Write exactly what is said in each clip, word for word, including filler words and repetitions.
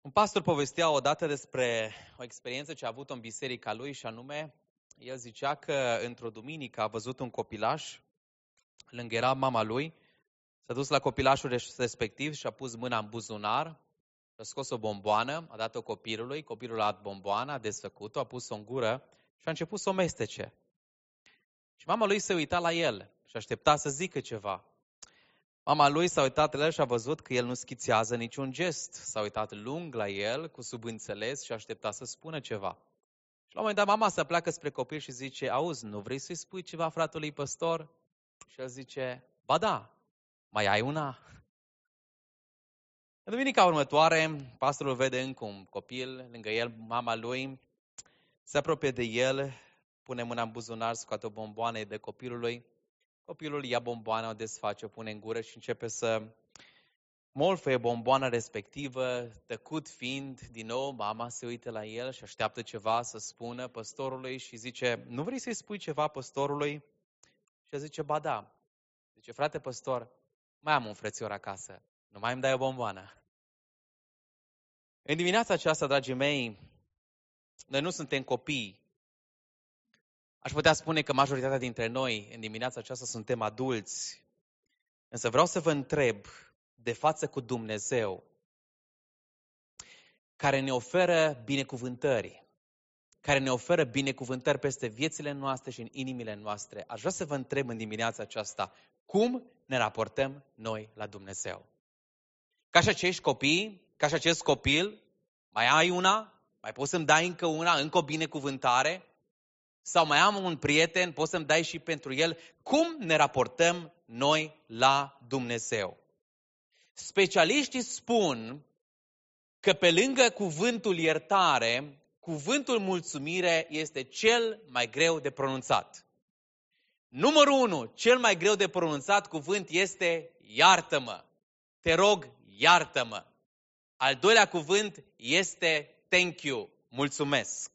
Un pastor povestea odată despre o experiență ce a avut-o în biserica lui și anume, el zicea că într-o duminică a văzut un copilaș, lângă era mama lui, s-a dus la copilașul respectiv și a pus mâna în buzunar, a scos o bomboană, a dat-o copilului, copilul a dat bomboana, a desfăcut-o, a pus-o în gură și a început să o mestece. Și mama lui se uita la el și aștepta să zică ceva. Mama lui s-a uitat la el și a văzut că el nu schițează niciun gest. S-a uitat lung la el, cu subînțeles și aștepta să spună ceva. Și la un moment dat mama se pleacă spre copil și zice, auzi, nu vrei să-i spui ceva fratelui păstor? Și el zice, ba da, mai ai una? În duminica următoare, pastorul vede încă un copil, lângă el, mama lui, se apropie de el, pune mâna în buzunar, scoate o bomboană de copilului. Copilul ia bomboana, o desface, o pune în gură și începe să molfăie bomboana respectivă, tăcut fiind, din nou, mama se uită la el și așteaptă ceva să spună păstorului și zice, nu vrei să-i spui ceva păstorului? Și el zice, ba da. Zice, frate păstor, mai am un frățior acasă, nu mai îmi dai o bomboană. În dimineața aceasta, dragii mei, noi nu suntem copii. Aș putea spune că majoritatea dintre noi, în dimineața aceasta, suntem adulți. Însă vreau să vă întreb, de față cu Dumnezeu, care ne oferă binecuvântări, care ne oferă binecuvântări peste viețile noastre și în inimile noastre, aș vrea să vă întreb în dimineața aceasta, cum ne raportăm noi la Dumnezeu? Ca și acești copii, ca și acest copil, mai ai una? Mai poți să-mi dai încă una, încă o binecuvântare? Sau mai am un prieten, poți să-mi dai și pentru el? Cum ne raportăm noi la Dumnezeu? Specialiștii spun că pe lângă cuvântul iertare, cuvântul mulțumire este cel mai greu de pronunțat. Numărul unu, cel mai greu de pronunțat cuvânt este iartă-mă. Te rog, iartă-mă. Al doilea cuvânt este thank you, mulțumesc.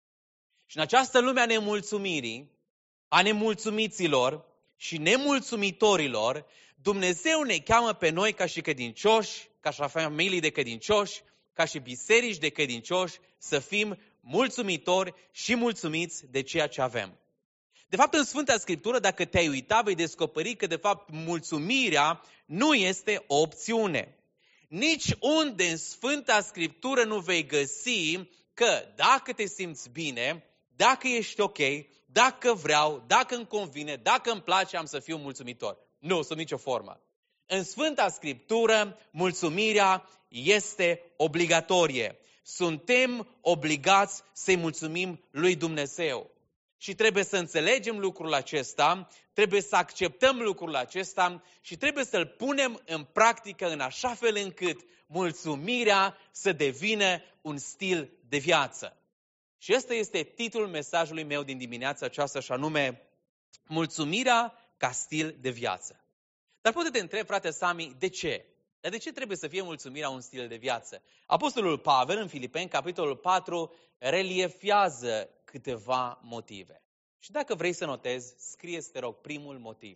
Și în această lume a nemulțumirii, a nemulțumiților și nemulțumitorilor, Dumnezeu ne cheamă pe noi ca și credincioși, ca și familii de credincioși, ca și biserici de credincioși, să fim mulțumitori și mulțumiți de ceea ce avem. De fapt, în Sfânta Scriptură, dacă te-ai uitat, vei descoperi că, de fapt, mulțumirea nu este o opțiune. Nici unde în Sfânta Scriptură nu vei găsi că dacă te simți bine, dacă ești ok, dacă vreau, dacă îmi convine, dacă îmi place, am să fiu mulțumitor. Nu, sub nicio formă. În Sfânta Scriptură, mulțumirea este obligatorie. Suntem obligați să-i mulțumim lui Dumnezeu. Și trebuie să înțelegem lucrul acesta, trebuie să acceptăm lucrul acesta și trebuie să-l punem în practică în așa fel încât mulțumirea să devină un stil de viață. Și ăsta este titlul mesajului meu din dimineața aceasta, și anume mulțumirea ca stil de viață. Dar poate te întreb, frate Sami, de ce? Dar de ce trebuie să fie mulțumirea un stil de viață? Apostolul Pavel, în Filipeni, capitolul patru, reliefiază câteva motive. Și dacă vrei să notezi, scrie-ți, te rog, primul motiv.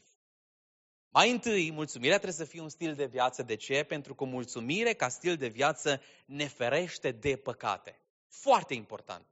Mai întâi, mulțumirea trebuie să fie un stil de viață. De ce? Pentru că mulțumire ca stil de viață ne ferește de păcate. Foarte important.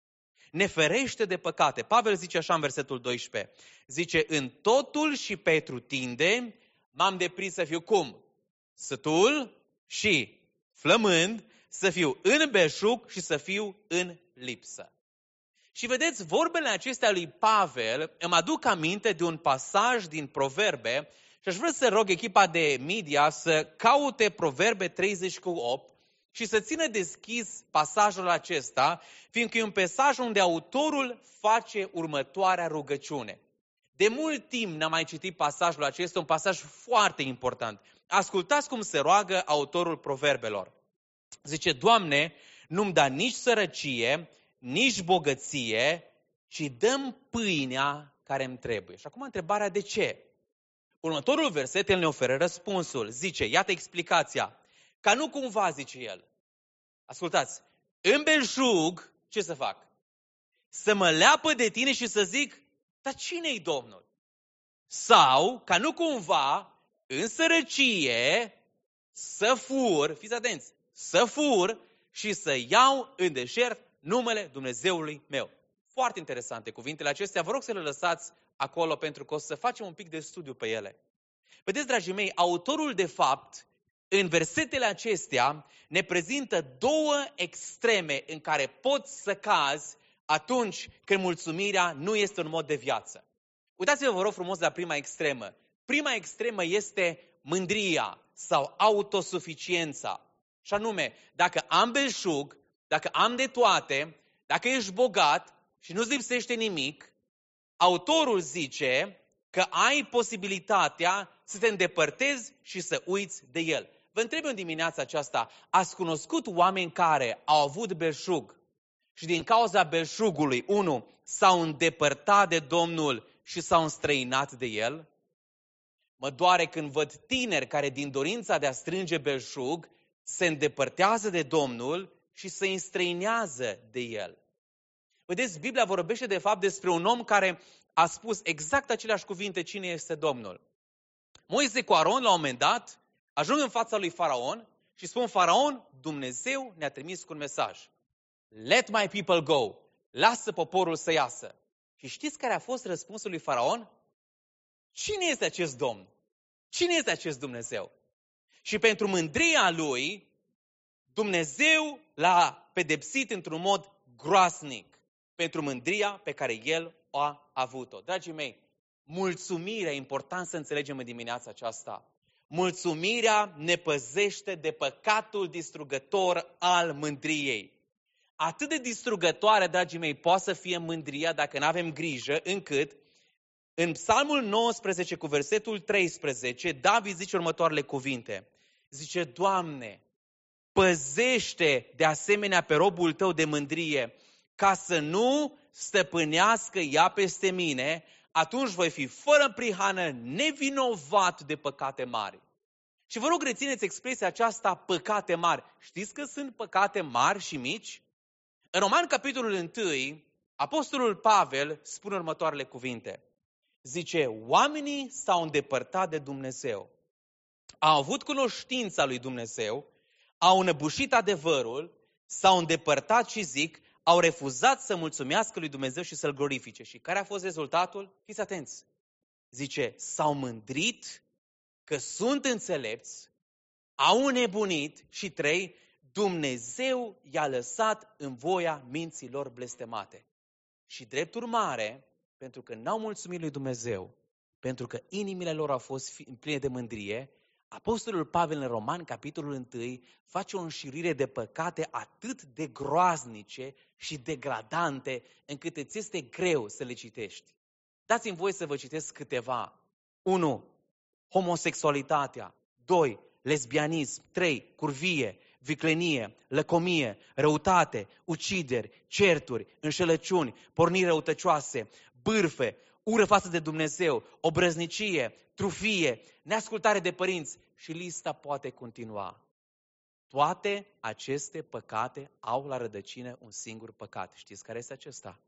Ne ferește de păcate. Pavel zice așa în versetul doisprezece. Zice, în totul și pretutinde m-am deprins să fiu cum? Sătul și flămând, să fiu în belșug și să fiu în lipsă. Și vedeți, vorbele acestea lui Pavel îmi aduc aminte de un pasaj din Proverbe și aș vrea să rog echipa de media să caute Proverbe treizeci cu opt și să țină deschis pasajul acesta, fiindcă e un pasaj unde autorul face următoarea rugăciune. De mult timp n-am mai citit pasajul acesta, un pasaj foarte important. Ascultați cum se roagă autorul Proverbelor. Zice, Doamne, nu-mi da nici sărăcie, nici bogăție, ci dăm pâinea care îmi trebuie. Și acum întrebarea de ce? Următorul verset, el ne oferă răspunsul. Zice, iată explicația. Ca nu cumva, zice el. Ascultați, în belșug, ce să fac? Să mă leapă de tine și să zic, dar cine-i Domnul? Sau, ca nu cumva, în sărăcie, să fur, fiți atenți, să fur și să iau în deșert numele Dumnezeului meu. Foarte interesante cuvintele acestea. Vă rog să le lăsați acolo pentru că o să facem un pic de studiu pe ele. Vedeți, dragii mei, autorul de fapt, în versetele acestea, ne prezintă două extreme în care poți să cazi atunci când mulțumirea nu este un mod de viață. Uitați-vă, vă rog frumos, la prima extremă. Prima extremă este mândria sau autosuficiența. Și anume, dacă am belșug, dacă am de toate, dacă ești bogat și nu-ți lipsește nimic, autorul zice că ai posibilitatea să te îndepărtezi și să uiți de el. Vă întreb în dimineața aceasta, ați cunoscut oameni care au avut belșug și din cauza belșugului, unu, s-au îndepărtat de Domnul și s-au înstrăinat de el? Mă doare când văd tineri care din dorința de a strânge belșug se îndepărtează de Domnul și se înstrăinează de el. Vedeți, Biblia vorbește de fapt despre un om care a spus exact aceleași cuvinte, cine este Domnul. Moise cu Aron, la un moment dat, ajung în fața lui Faraon și spun, Faraon, Dumnezeu ne-a trimis cu un mesaj. Let my people go. Lasă poporul să iasă. Și știți care a fost răspunsul lui Faraon? Cine este acest Domn? Cine este acest Dumnezeu? Și pentru mândria lui, Dumnezeu l-a pedepsit într-un mod groasnic pentru mândria pe care el a avut-o. Dragii mei, mulțumirea, e important să înțelegem în dimineața aceasta. Mulțumirea ne păzește de păcatul distrugător al mândriei. Atât de distrugătoare, dragii mei, poate să fie mândria dacă nu avem grijă, încât în Psalmul nouăsprezece cu versetul treisprezece, David zice următoarele cuvinte. Zice, Doamne, păzește de asemenea pe robul tău de mândrie, ca să nu stăpânească ea peste mine, atunci voi fi fără prihană, nevinovat de păcate mari. Și vă rog, rețineți expresia aceasta, păcate mari. Știți că sunt păcate mari și mici? În Roman, capitolul unu, apostolul Pavel spune următoarele cuvinte. Zice, oamenii s-au îndepărtat de Dumnezeu. Au avut cunoștința lui Dumnezeu, au înăbușit adevărul, s-au îndepărtat și zic, au refuzat să mulțumească lui Dumnezeu și să-L glorifice. Și care a fost rezultatul? Fiți atenți. Zice, s-au mândrit că sunt înțelepți, au înnebunit și trei, Dumnezeu i-a lăsat în voia minților blestemate. Și drept urmare, pentru că n-au mulțumit lui Dumnezeu, pentru că inimile lor au fost pline de mândrie, apostolul Pavel în Roman, capitolul unu, face o înșirire de păcate atât de groaznice și degradante, încât îți este greu să le citești. Dați-mi voie să vă citesc câteva. unu. Homosexualitatea. doi. Lesbianism. trei. Curvie, viclenie, lăcomie, răutate, ucideri, certuri, înșelăciuni, porniri răutăcioase, bârfe, ură față de Dumnezeu, obrăznicie, trufie, neascultare de părinți și lista poate continua. Toate aceste păcate au la rădăcină un singur păcat. Știți care este acesta?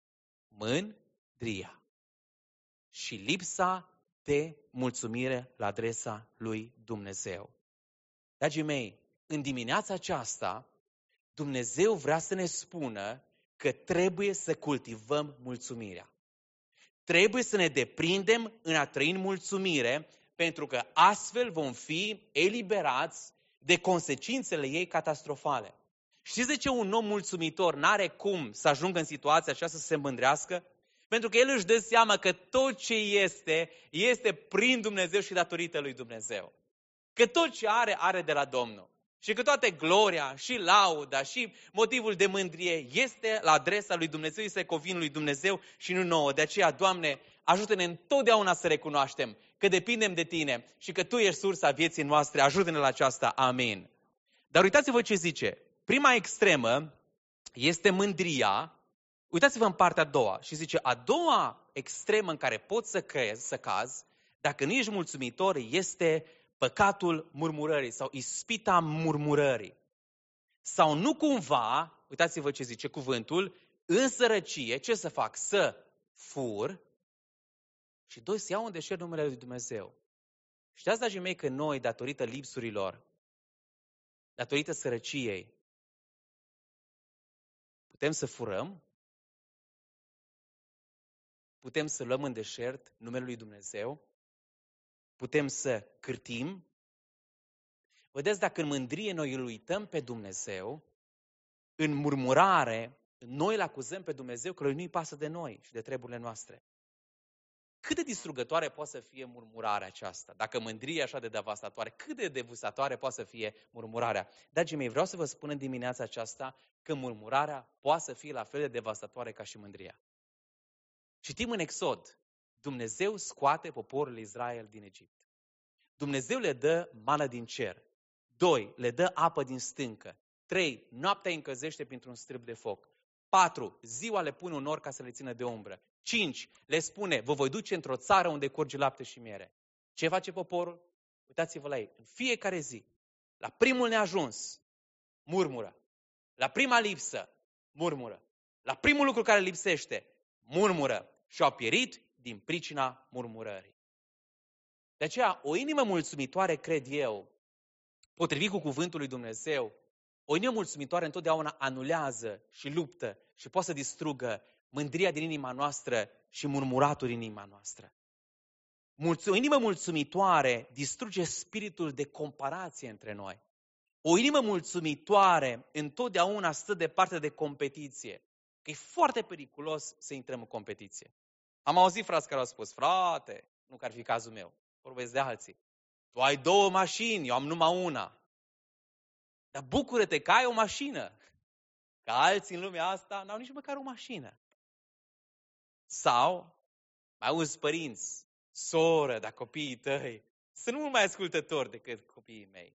Mândria și lipsa de mulțumire la adresa lui Dumnezeu. Dragii mei, în dimineața aceasta, Dumnezeu vrea să ne spună că trebuie să cultivăm mulțumirea. Trebuie să ne deprindem în a trăi în mulțumire, pentru că astfel vom fi eliberați de consecințele ei catastrofale. Știți de ce un om mulțumitor n-are cum să ajungă în situația aceasta să se mândrească? Pentru că el își dă seama că tot ce este, este prin Dumnezeu și datorită lui Dumnezeu. Că tot ce are, are de la Domnul. Și că toată gloria și lauda și motivul de mândrie este la adresa lui Dumnezeu, se covin lui Dumnezeu și nu nouă. De aceea, Doamne, ajută-ne întotdeauna să recunoaștem că depindem de Tine și că Tu ești sursa vieții noastre. Ajută-ne la aceasta. Amin. Dar uitați-vă ce zice. Prima extremă este mândria. Uitați-vă în partea a doua și zice, a doua extremă în care poți să crezi, să cazi, dacă nu ești mulțumitor, este păcatul murmurării sau ispita murmurării. Sau nu cumva, uitați-vă ce zice cuvântul, în sărăcie, ce să fac? Să fur și doi, să iau în deșert numele lui Dumnezeu. Știați, dragii mei, că noi, datorită lipsurilor, datorită sărăciei, Putem să furăm, putem să luăm în deșert numele lui Dumnezeu, putem să cârtim. Vedeți, dacă în mândrie noi îl uităm pe Dumnezeu, în murmurare, noi îl acuzăm pe Dumnezeu că lui nu-i pasă de noi și de treburile noastre. Cât de distrugătoare poate să fie murmurarea aceasta? Dacă mândria e așa de devastatoare, cât de devastatoare poate să fie murmurarea? Dragii mei, vreau să vă spun în dimineața aceasta că murmurarea poate să fie la fel de devastatoare ca și mândria. Citim în Exod, Dumnezeu scoate poporul Israel din Egipt. Dumnezeu le dă mană din cer. Doi, le dă apă din stâncă. Trei, noaptea îi încălzește printr-un strâmb de foc. Patru, ziua le pune un nor ca să le țină de umbră. Cinci, le spune, vă voi duce într-o țară unde curge lapte și miere. Ce face poporul? Uitați-vă la ei. În fiecare zi, la primul neajuns, murmură. La prima lipsă, murmură. La primul lucru care lipsește, murmură. Și au pierit din pricina murmurării. De aceea, o inimă mulțumitoare, cred eu, potrivit cu cuvântul lui Dumnezeu, o inimă mulțumitoare întotdeauna anulează și luptă și poate să distrugă mândria din inima noastră și murmuratul din inima noastră. O inimă mulțumitoare distruge spiritul de comparație între noi. O inimă mulțumitoare întotdeauna stă departe de competiție. Că e foarte periculos să intrăm în competiție. Am auzit frați care au spus, frate, nu că ar fi cazul meu, vorbesc de alții. Tu ai două mașini, eu am numai una. Dar bucură-te că ai o mașină. Că alții în lumea asta n-au nici măcar o mașină. Sau, mai auzi părinți, soră, dar copiii tăi sunt mult mai ascultători decât copiii mei.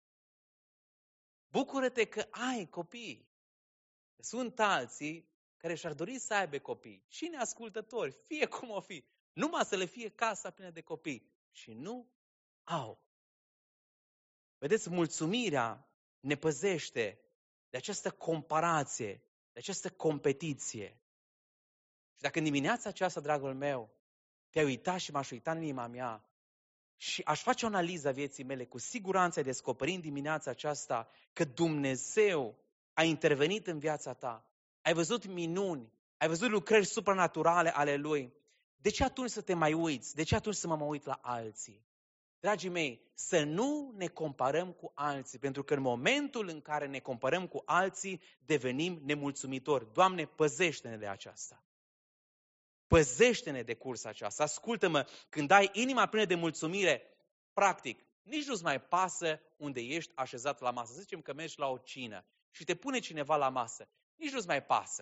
Bucură-te că ai copii. Sunt alții care și-ar dori să aibă copii. Și neascultători, fie cum o fi. Numai să le fie casa plină de copii. Și nu au. Vedeți, mulțumirea ne păzește de această comparație, de această competiție. Și dacă în dimineața aceasta, dragul meu, te-ai uitat și m-aș uita în inima mea și aș face o analiză a vieții mele, cu siguranță ai descoperit în dimineața aceasta că Dumnezeu a intervenit în viața ta. Ai văzut minuni, ai văzut lucrări supranaturale ale Lui. De ce atunci să te mai uiți? De ce atunci să mă, mă uit la alții? Dragii mei, să nu ne comparăm cu alții, pentru că în momentul în care ne comparăm cu alții, devenim nemulțumitori. Doamne, păzește-ne de aceasta. Păzește-ne de cursa aceasta. Ascultă-mă, când ai inima plină de mulțumire, practic, nici nu-ți mai pasă unde ești așezat la masă. Să zicem că mergi la o cină și te pune cineva la masă. Nici nu-ți mai pasă.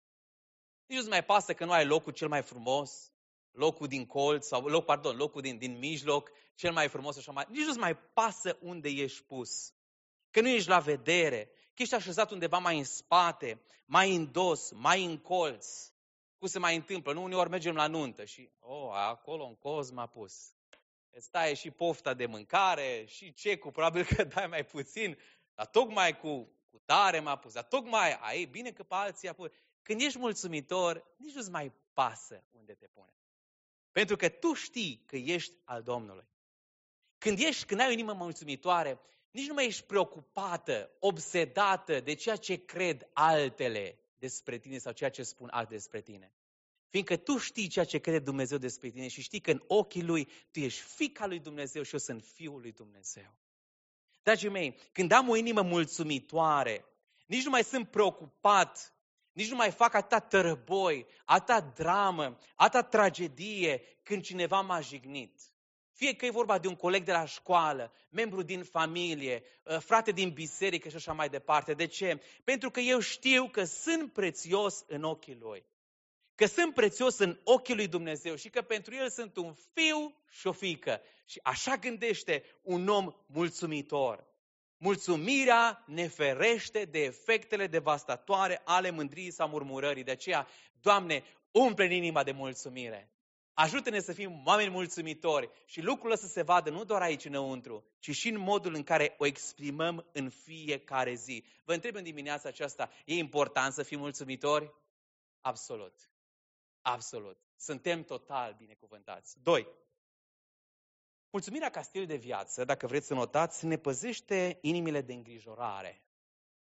Nici nu-ți mai pasă că nu ai locul cel mai frumos, locul din colț, sau loc, pardon, locul din, din mijloc, cel mai frumos, așa mai. Nici nu-ți mai pasă unde ești pus. Că nu ești la vedere, că ești așezat undeva mai în spate, mai în dos, mai în colț. Cum se mai întâmplă? Nu, uneori mergem la nuntă și, oh, acolo în colț m-a pus. Îți taie și pofta de mâncare, și cecul, probabil că dai mai puțin, dar tocmai cu, cu tare m-a pus, dar tocmai, ai, bine că pe alții a pus. Când ești mulțumitor, nici nu-ți mai pasă unde te pune. Pentru că tu știi că ești al Domnului. Când ești, când ai o inimă mulțumitoare, nici nu mai ești preocupată, obsedată de ceea ce cred altele despre tine sau ceea ce spun altele despre tine. Fiindcă tu știi ceea ce crede Dumnezeu despre tine și știi că în ochii Lui tu ești fiica lui Dumnezeu și eu sunt fiul lui Dumnezeu. Dragii mei, când am o inimă mulțumitoare, nici nu mai sunt preocupat, nici nu mai fac atâta tărăboi, atâta dramă, atâta tragedie când cineva m-a jignit. Fie că e vorba de un coleg de la școală, membru din familie, frate din biserică și așa mai departe. De ce? Pentru că eu știu că sunt prețios în ochii Lui. Că sunt prețios în ochii lui Dumnezeu și că pentru El sunt un fiu și o fiică. Și așa gândește un om mulțumitor. Mulțumirea ne ferește de efectele devastatoare ale mândriei sau murmurării. De aceea, Doamne, umple inima de mulțumire. Ajută-ne să fim oameni mulțumitori și lucrul ăsta să se vadă nu doar aici înăuntru, ci și în modul în care o exprimăm în fiecare zi. Vă întreb în dimineața aceasta, e important să fim mulțumitori? Absolut. Absolut. Suntem total binecuvântați. Doi. Mulțumirea ca stil de viață, dacă vreți să notați, ne păzește inimile de îngrijorare.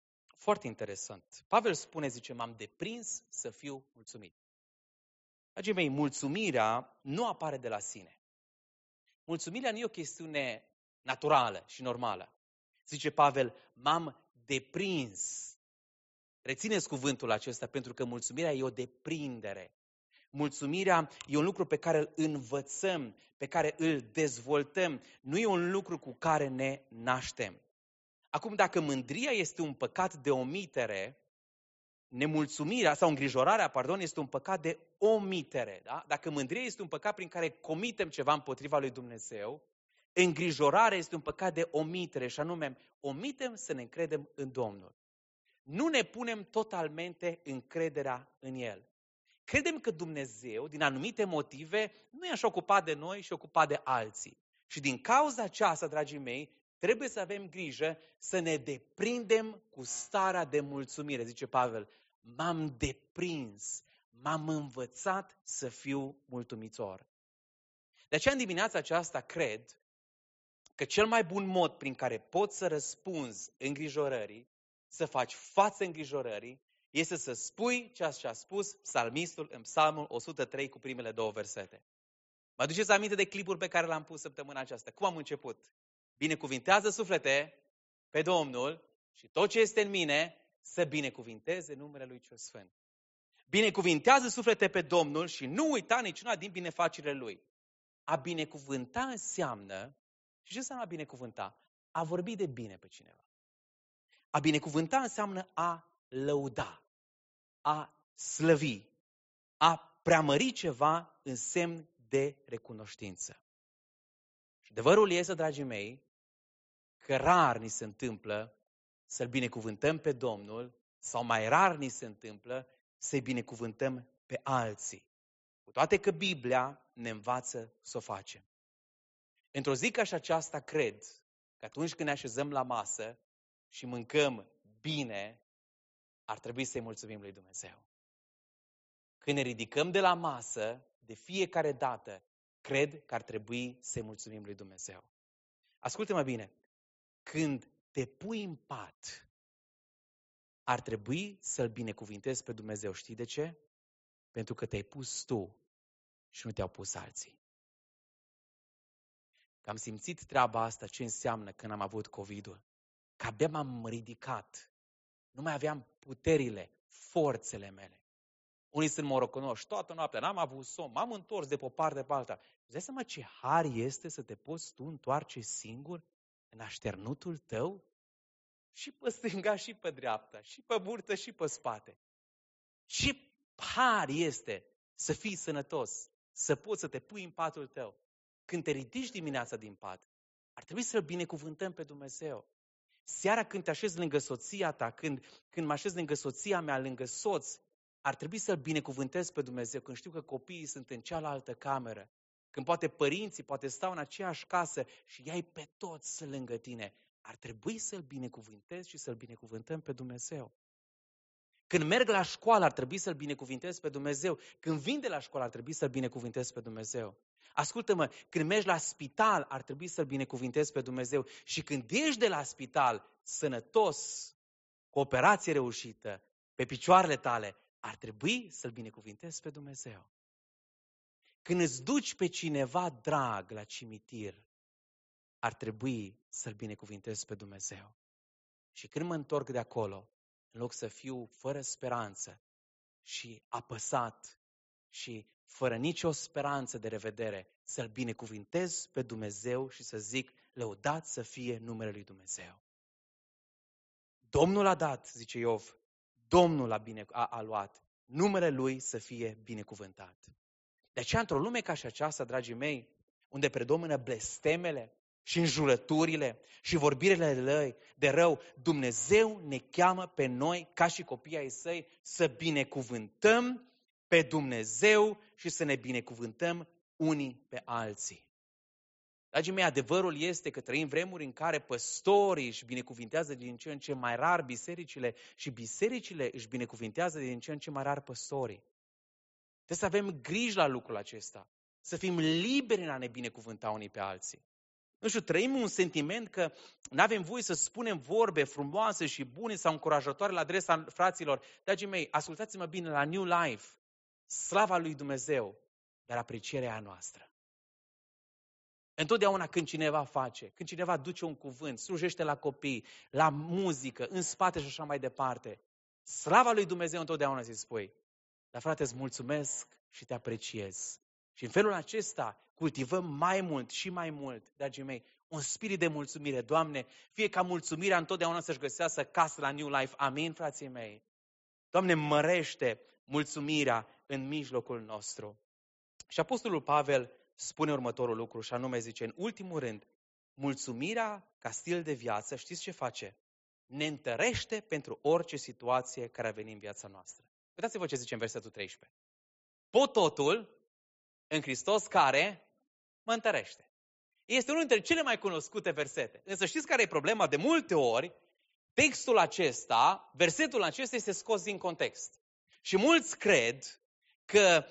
Foarte interesant. Pavel spune, zice, m-am deprins să fiu mulțumit. Dragii mei, mulțumirea nu apare de la sine. Mulțumirea nu e o chestiune naturală și normală. Zice Pavel, m-am deprins. Rețineți cuvântul acesta, pentru că mulțumirea e o deprindere. Mulțumirea e un lucru pe care îl învățăm, pe care îl dezvoltăm. Nu e un lucru cu care ne naștem. Acum, dacă mândria este un păcat de omitere, nemulțumirea sau îngrijorarea, pardon, este un păcat de omitere. Da? Dacă mândria este un păcat prin care comitem ceva împotriva lui Dumnezeu, îngrijorarea este un păcat de omitere și anume, omitem să ne încredem în Domnul. Nu ne punem totalmente încrederea în El. Credem că Dumnezeu, din anumite motive, nu e așa ocupat de noi și ocupat de alții. Și din cauza aceasta, dragii mei, trebuie să avem grijă să ne deprindem cu starea de mulțumire. Zice Pavel, m-am deprins, m-am învățat să fiu mulțumitor. De aceea, în dimineața aceasta, cred că cel mai bun mod prin care poți să răspunzi îngrijorării, să faci față îngrijorării, este să spui ceea ce a spus psalmistul în Psalmul o sută trei cu primele două versete. Mă aduceți aminte de clipul pe care l-am pus săptămâna aceasta? Cum am început? Binecuvintează, suflete, pe Domnul și tot ce este în mine să binecuvinteze numele Lui cel Sfânt. Binecuvintează, suflete, pe Domnul și nu uita niciuna din binefacerile Lui. A binecuvânta înseamnă, și ce înseamnă a binecuvânta? A vorbi de bine pe cineva. A binecuvânta înseamnă a lăuda, a slăvi, a preamări ceva în semn de recunoștință. Și adevărul este, dragii mei, că rar ni se întâmplă să-L binecuvântăm pe Domnul sau mai rar ni se întâmplă să-i binecuvântăm pe alții. Cu toate că Biblia ne învață să o facem. Într-o zi ca și aceasta, cred că atunci când ne așezăm la masă și mâncăm bine, ar trebui să-i mulțumim lui Dumnezeu. Când ne ridicăm de la masă, de fiecare dată, cred că ar trebui să-i mulțumim lui Dumnezeu. Ascultă-mă bine, când te pui în pat, ar trebui să-L binecuvintezi pe Dumnezeu. Știi de ce? Pentru că te-ai pus tu și nu te-au pus alții. Că am simțit treaba asta, ce înseamnă când am avut COVID-ul. Că abia m-am ridicat. Nu mai aveam puterile, forțele mele. Unii sunt moroconoși, toată noaptea, n-am avut somn, m-am întors de pe o parte pe alta. Îți dai seama ce har este să te poți tu întoarce singur în așternutul tău? Și pe stânga, și pe dreapta, și pe burtă, și pe spate. Ce har este să fii sănătos, să poți să te pui în patul tău. Când te ridici dimineața din pat, ar trebui să-L binecuvântăm pe Dumnezeu. Seara când te așezi lângă soția ta, când, când mă așez lângă soția mea, lângă soț, ar trebui să-L binecuvântez pe Dumnezeu, când știu că copiii sunt în cealaltă cameră, când poate părinții, poate stau în aceeași casă și i-ai pe toți lângă tine. Ar trebui să-L binecuvântez și să-L binecuvântăm pe Dumnezeu. Când merg la școală, ar trebui să-L binecuvântez pe Dumnezeu. Când vin de la școală, ar trebui să-L binecuvântez pe Dumnezeu. Ascultă-mă, când mergi la spital, ar trebui să-L binecuvântezi pe Dumnezeu. Și când ieși de la spital, sănătos, cu operație reușită, pe picioarele tale, ar trebui să-L binecuvântezi pe Dumnezeu. Când îți duci pe cineva drag la cimitir, ar trebui să-L binecuvântezi pe Dumnezeu. Și când mă întorc de acolo, în loc să fiu fără speranță și apăsat și fără nicio speranță de revedere, să-L binecuvântez pe Dumnezeu și să zic, lăudat să fie numele lui Dumnezeu. Domnul a dat, zice Iov, Domnul a, bine, a, a luat, numele Lui să fie binecuvântat. De aceea, într-o lume ca și aceasta, dragii mei, unde predomină blestemele și înjurăturile și vorbirile de rău, Dumnezeu ne cheamă pe noi, ca și copiii ai Săi, să binecuvântăm pe Dumnezeu și să ne binecuvântăm unii pe alții. Dragii mei, adevărul este că trăim vremuri în care păstorii își binecuvintează din ce în ce mai rar bisericile și bisericile își binecuvintează din ce în ce mai rar păstorii. Trebuie să avem grijă la lucrul acesta, să fim liberi în a ne binecuvânta unii pe alții. Nu știu, trăim un sentiment că nu avem voie să spunem vorbe frumoase și bune sau încurajatoare la adresa fraților. Dragii mei, ascultați-mă bine, la New Life, slava lui Dumnezeu, dar aprecierea a noastră. Întotdeauna când cineva face, când cineva duce un cuvânt, slujește la copii, la muzică, în spate și așa mai departe, slava lui Dumnezeu întotdeauna îți spui, dar frate, îți mulțumesc și te apreciez. Și în felul acesta cultivăm mai mult și mai mult, dragii mei, un spirit de mulțumire. Doamne, fie ca mulțumirea întotdeauna să-și găsească casă la New Life. Amin, frații mei? Doamne, mărește mulțumirea în mijlocul nostru. Și Apostolul Pavel spune următorul lucru și anume zice, în ultimul rând, mulțumirea ca stil de viață, știți ce face? Ne întărește pentru orice situație care a venit în viața noastră. Uitați-vă ce zice în versetul treisprezece. Pot totul în Hristos care mă întărește. Este unul dintre cele mai cunoscute versete. Însă știți care e problema? De multe ori, textul acesta, versetul acesta este scos din context. Și mulți cred că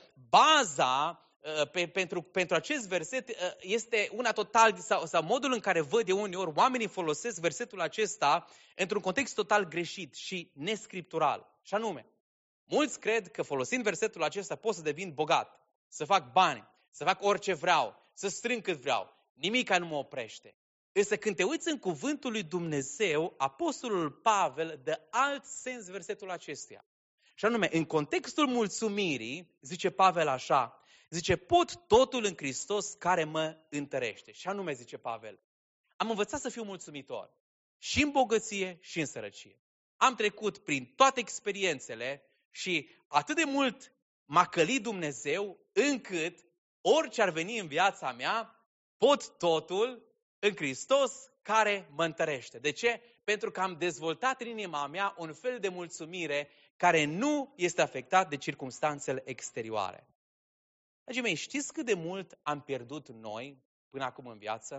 baza Pe, pentru, pentru acest verset este una total, sau, sau modul în care văd de uneori oamenii folosesc versetul acesta într-un context total greșit și nescriptural. Și anume, mulți cred că folosind versetul acesta pot să devin bogat, să fac bani, să fac orice vreau, să strâng cât vreau. Nimica nu mă oprește. Însă când te uiți în cuvântul lui Dumnezeu, Apostolul Pavel dă alt sens versetul acestuia. Și anume, în contextul mulțumirii, zice Pavel așa, zice, pot totul în Hristos care mă întărește. Și anume, zice Pavel, am învățat să fiu mulțumitor și în bogăție și în sărăcie. Am trecut prin toate experiențele și atât de mult m-a călit Dumnezeu încât orice ar veni în viața mea, pot totul în Hristos care mă întărește. De ce? Pentru că am dezvoltat în inima mea un fel de mulțumire care nu este afectat de circumstanțele exterioare. Dragii mei, știți cât de mult am pierdut noi până acum în viață?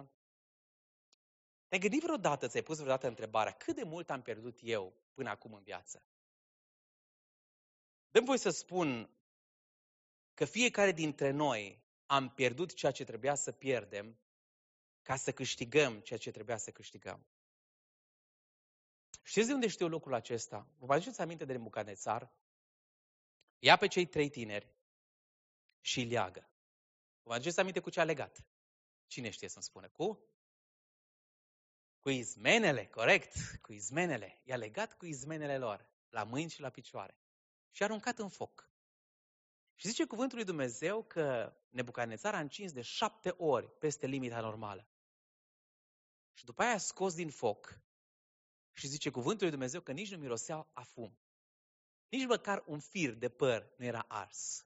Te-ai gândit vreodată, ți-ai pus vreodată întrebarea, cât de mult am pierdut eu până acum în viață? Dă-mi voi să spun că fiecare dintre noi am pierdut ceea ce trebuia să pierdem ca să câștigăm ceea ce trebuia să câștigăm. Știți de unde știu lucrul acesta? Vă aduceți aminte de Nebucadnețar? Ia pe cei trei tineri și îi leagă. Vă aduceți aminte cu ce a legat? Cine știe să-mi spune? Cu? Cu izmenele, corect, cu izmenele. I-a legat cu izmenele lor, la mâini și la picioare. Și a aruncat în foc. Și zice cuvântul lui Dumnezeu că Nebucadnețar a încins de șapte ori peste limita normală. Și după aia a scos din foc și zice cuvântul lui Dumnezeu că nici nu mirosea a fum. Nici măcar un fir de păr nu era ars.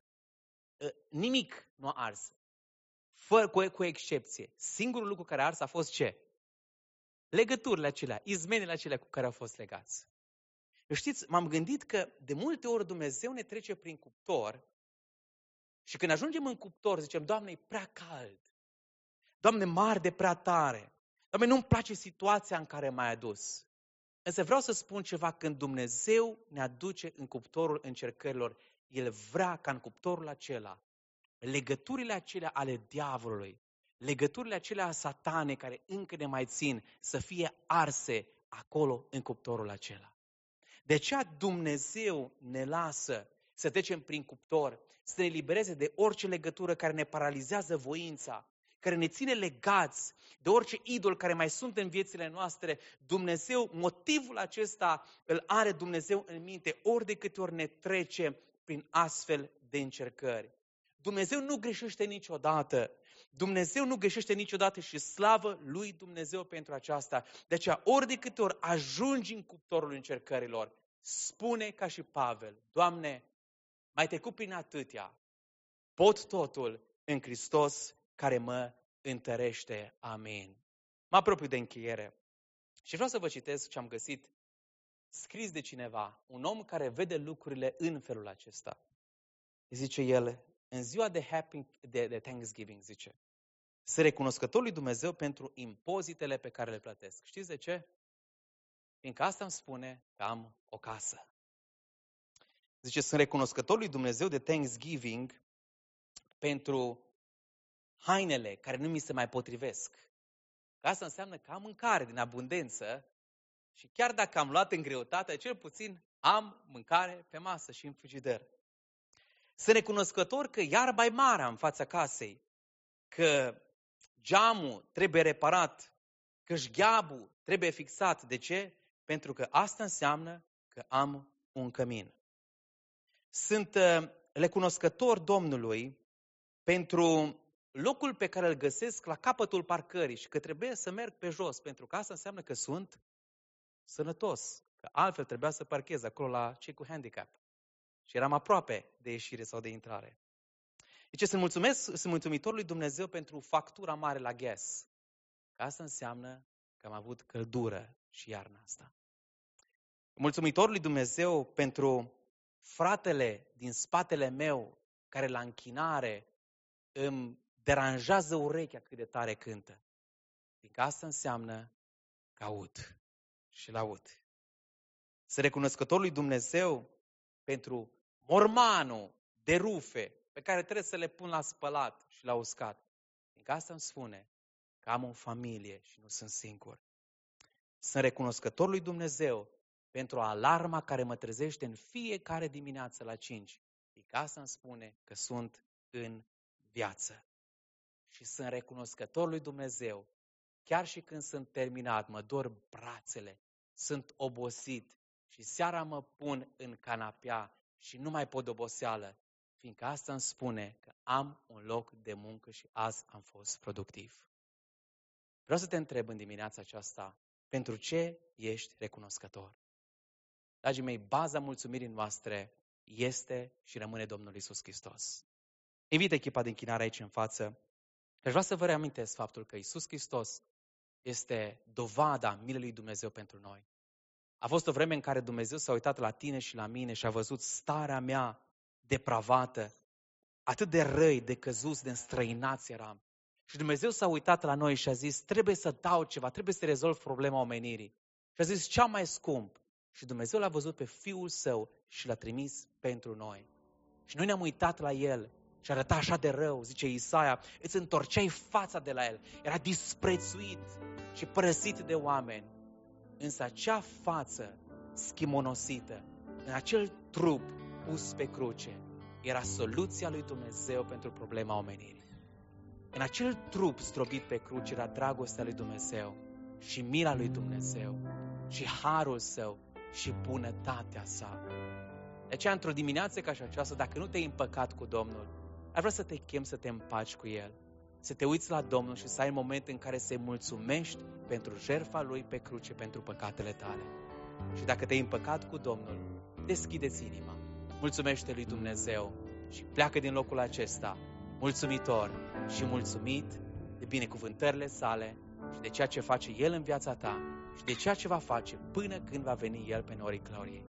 Nimic nu a ars. Fără, cu, cu excepție. Singurul lucru care a ars a fost ce? Legăturile acelea, izmenele acelea cu care au fost legați. Știți, m-am gândit că de multe ori Dumnezeu ne trece prin cuptor și când ajungem în cuptor zicem, Doamne, e prea cald. Doamne, mare de prea tare. Doamne, nu-mi place situația în care m-ai adus. Însă vreau să spun ceva, când Dumnezeu ne aduce în cuptorul încercărilor, El vrea ca în cuptorul acela, legăturile acelea ale diavolului, legăturile acelea satane care încă ne mai țin, să fie arse acolo în cuptorul acela. De aceea Dumnezeu ne lasă să trecem prin cuptor, să ne libereze de orice legătură care ne paralizează voința, care ne ține legați de orice idol care mai sunt în viețile noastre. Dumnezeu, motivul acesta îl are Dumnezeu în minte ori de câte ori ne trece prin astfel de încercări. Dumnezeu nu greșește niciodată. Dumnezeu nu greșește niciodată și slavă lui Dumnezeu pentru aceasta. De aceea, ori de câte ori ajungi în cuptorul încercărilor, spune ca și Pavel, Doamne, mai trecut prin atâtea, pot totul în Hristos care mă întărește. Amin. Mă apropiu de încheiere și vreau să vă citesc ce am găsit scris de cineva, un om care vede lucrurile în felul acesta. Zice el, în ziua de, happy, de, de Thanksgiving, zice, sunt recunoscător lui Dumnezeu pentru impozitele pe care le plătesc. Știți de ce? Fiindcă asta îmi spune că am o casă. Zice, sunt recunoscător lui Dumnezeu de Thanksgiving pentru hainele care nu mi se mai potrivesc. Că asta înseamnă că am mâncare din abundență și chiar dacă am luat în greutate, cel puțin am mâncare pe masă și în frigider. Sunt recunoscător că iarba e mare în fața casei, că geamul trebuie reparat, că șgheabul trebuie fixat. De ce? Pentru că asta înseamnă că am un cămin. Sunt recunoscător Domnului pentru locul pe care îl găsesc la capătul parcării și că trebuie să merg pe jos, pentru că asta înseamnă că sunt sănătos, că altfel trebuia să parchez acolo la cei cu handicap. Și eram aproape de ieșire sau de intrare. Deci sunt mulțumesc, sunt mulțumitor lui Dumnezeu pentru factura mare la gas. Că asta înseamnă că am avut căldură și iarna asta. Mulțumitor lui Dumnezeu pentru fratele din spatele meu, care la închinare îmi deranjează urechea cât de tare cântă. Fiindcă asta înseamnă că aud și l-aud. Sunt recunoscător lui Dumnezeu pentru mormanul de rufe pe care trebuie să le pun la spălat și la uscat. Fiindcă asta îmi spune că am o familie și nu sunt singur. Sunt recunoscător lui Dumnezeu pentru alarma care mă trezește în fiecare dimineață la cinci. Fiindcă asta îmi spune că sunt în viață. Și sunt recunoscător lui Dumnezeu, chiar și când sunt terminat, mă dor brațele, sunt obosit și seara mă pun în canapea și nu mai pot de oboseală, fiindcă asta îmi spune că am un loc de muncă și azi am fost productiv. Vreau să te întreb în dimineața aceasta, pentru ce ești recunoscător? Dragii mei, baza mulțumirii noastre este și rămâne Domnul Iisus Hristos. Invit echipa de închinare aici în față. Aș vrea să vă reamintesc faptul că Iisus Hristos este dovada milei lui Dumnezeu pentru noi. A fost o vreme în care Dumnezeu s-a uitat la tine și la mine și a văzut starea mea depravată, atât de răi, de căzuți, de înstrăinați eram. Și Dumnezeu s-a uitat la noi și a zis, trebuie să dau ceva, trebuie să rezolv problema omenirii. Și a zis, cea mai scump. Și Dumnezeu l-a văzut pe Fiul Său și l-a trimis pentru noi. Și noi ne-am uitat la El și arăta așa de rău, zice Isaia, îți întorceai fața de la El. Era disprețuit și părăsit de oameni. Însă acea față schimonosită, în acel trup pus pe cruce, era soluția lui Dumnezeu pentru problema omenirii. În acel trup zdrobit pe cruce era dragostea lui Dumnezeu și mila lui Dumnezeu și harul Său și bunătatea Sa. De aceea, într-o dimineață ca și aceasta, dacă nu te-ai împăcat cu Domnul, ar vrea să te chem să te împaci cu El, să te uiți la Domnul și să ai moment în care să-i mulțumești pentru jertfa Lui pe cruce, pentru păcatele tale. Și dacă te-ai împăcat cu Domnul, deschide-ți inima, mulțumește lui Dumnezeu și pleacă din locul acesta mulțumitor și mulțumit de binecuvântările Sale și de ceea ce face El în viața ta și de ceea ce va face până când va veni El pe norii gloriei.